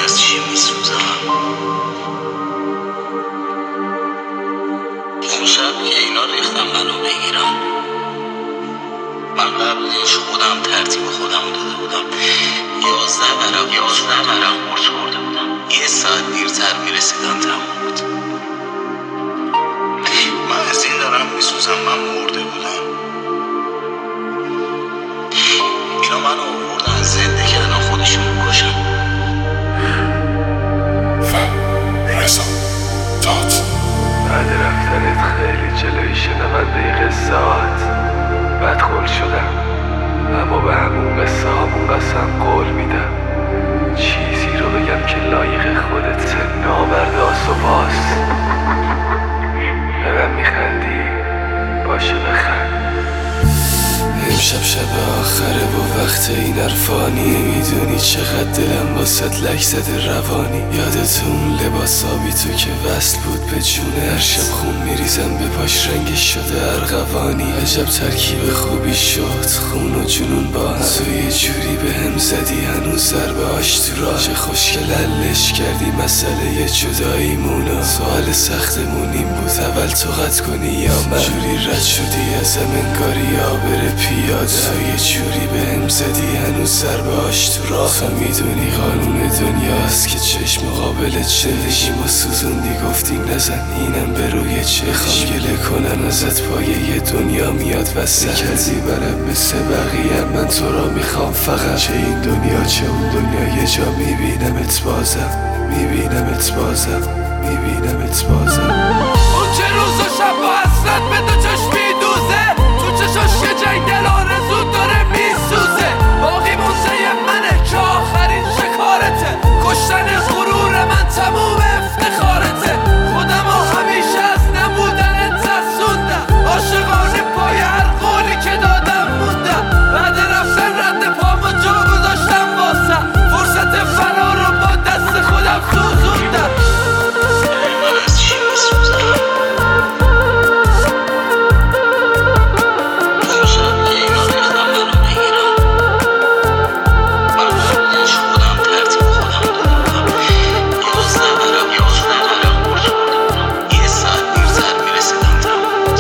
از چی میسوزم؟ اون شب که اینا ریختم منو بگیرم، من قبلش خودم ترتیب خودم داده بودم. 11 ورق قرص خورده بودم. 1 ساعت دیرتر میرسیدن تموم بود. من از این دارم میسوزم، من مرده بودم. اینا منو آوردن زنده کردن خودشون بکشن. رضا داد بعد رفتنت خیلی جلوی شنونده قصه‌هات بدخول شدم، اما به همون قصه هامون قسم قول میدم چیزی رو بگم که لایق خودت نامرد آسوباس. به من میخندی؟ باشه بخند. امشب شب آخره و وقت این عرفانی، نمیدونی چقدر دلم واسد لک زده روانی. یادت اون لباس آبی تو که وصل بود به جونه، هر شب خون میریزم به پاش رنگش شده ارغوانی. عجب ترکیب خوبی شد خون و جنون با هم، تو یه جوری به هم زدی هنوز ضربه هاش تو راه. چه خوشگل حلش کردی مسئله جداییمونو، سوال سختمون این بود اول تو قطع کنی یا من. جوری رد شدی ازم انگاری یا بره پیاده، تو یه جوری به هم زدی هنوز ضربه هاش تو راه. تو میدونی قانون دنیاست که چشم مقابل زندگی ما سوزوندی، گفتی نزن اینم به روی چشم گله کنن ازت، پایه یه دنیا میاد وسط. کسی برم مثل بقیه، من تو را میخوام فقط، چه این دنیا چه اون دنیا یه جا میبینمت بازم، میبینمت بازم، میبینمت بازم. اون چه روز و شب و حسرت به دو چشم میدوزه، تو چشاش یه جنگل آرزو داره میسوزه. باقی موزه منه که آخرین شکارته، کشتن غرور من تموم افتخارته. خودم همیشه از نبودن ترسوندم، عاشقانه پای هر قولی که دادم موندم. بعد رفتن رد پامو جا گذاشتم واسه، فرصت فرار رو با دست خودم سوزوندم. من از چی میسوزم؟ اون شب که اینا ریختم منو بگیرم، من قبلش خودم ترتیب خودم داده بودم. 11 ورق قرص خورده بودم. 1 ساعت دیرتر میرسیدم تموم بود.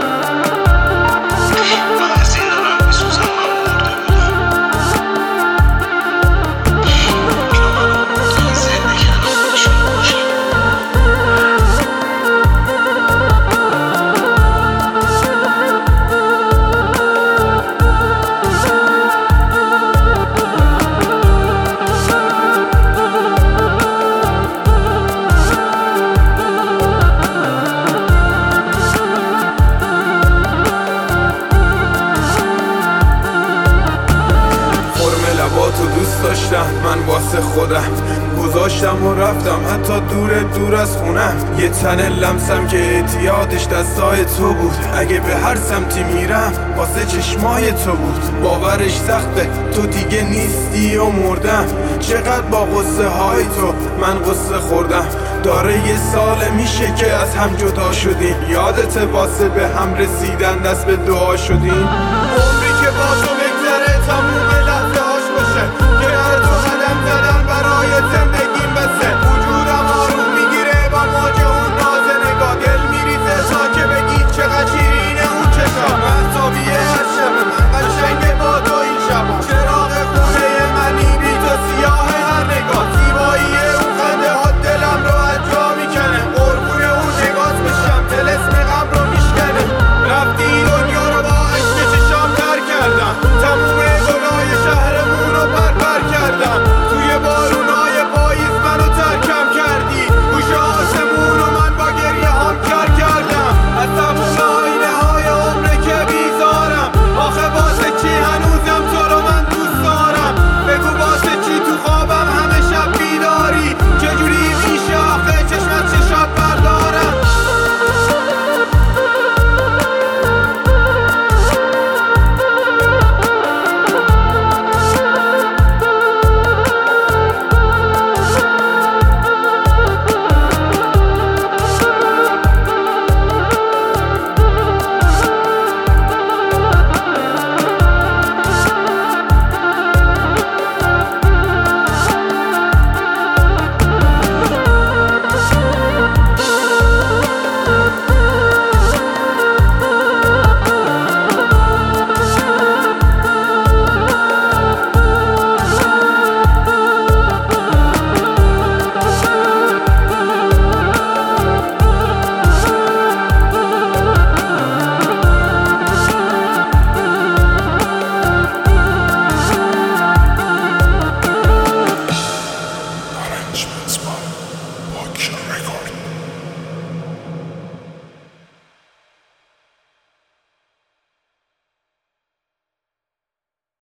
من از این دارم میسوزم، من مرده بودم. اینا منو آوردن زنده کردن خودشون بکشن. فرم لباتو دوست داشتم من واسه خودم، گذاشتم و رفتم حتی دور از خونم. یه تن لمسم که اعتیادش دستای تو بود، اگه به هر سمتی میرم واسه چشمای تو بود. باورش سخته تو دیگه نیستی و مردم، چقدر با قصه های تو من قصه خوردم. داره یه سال میشه که از هم جدا شدیم، یادت واسه به هم رسیدن دست به دعا شدیم.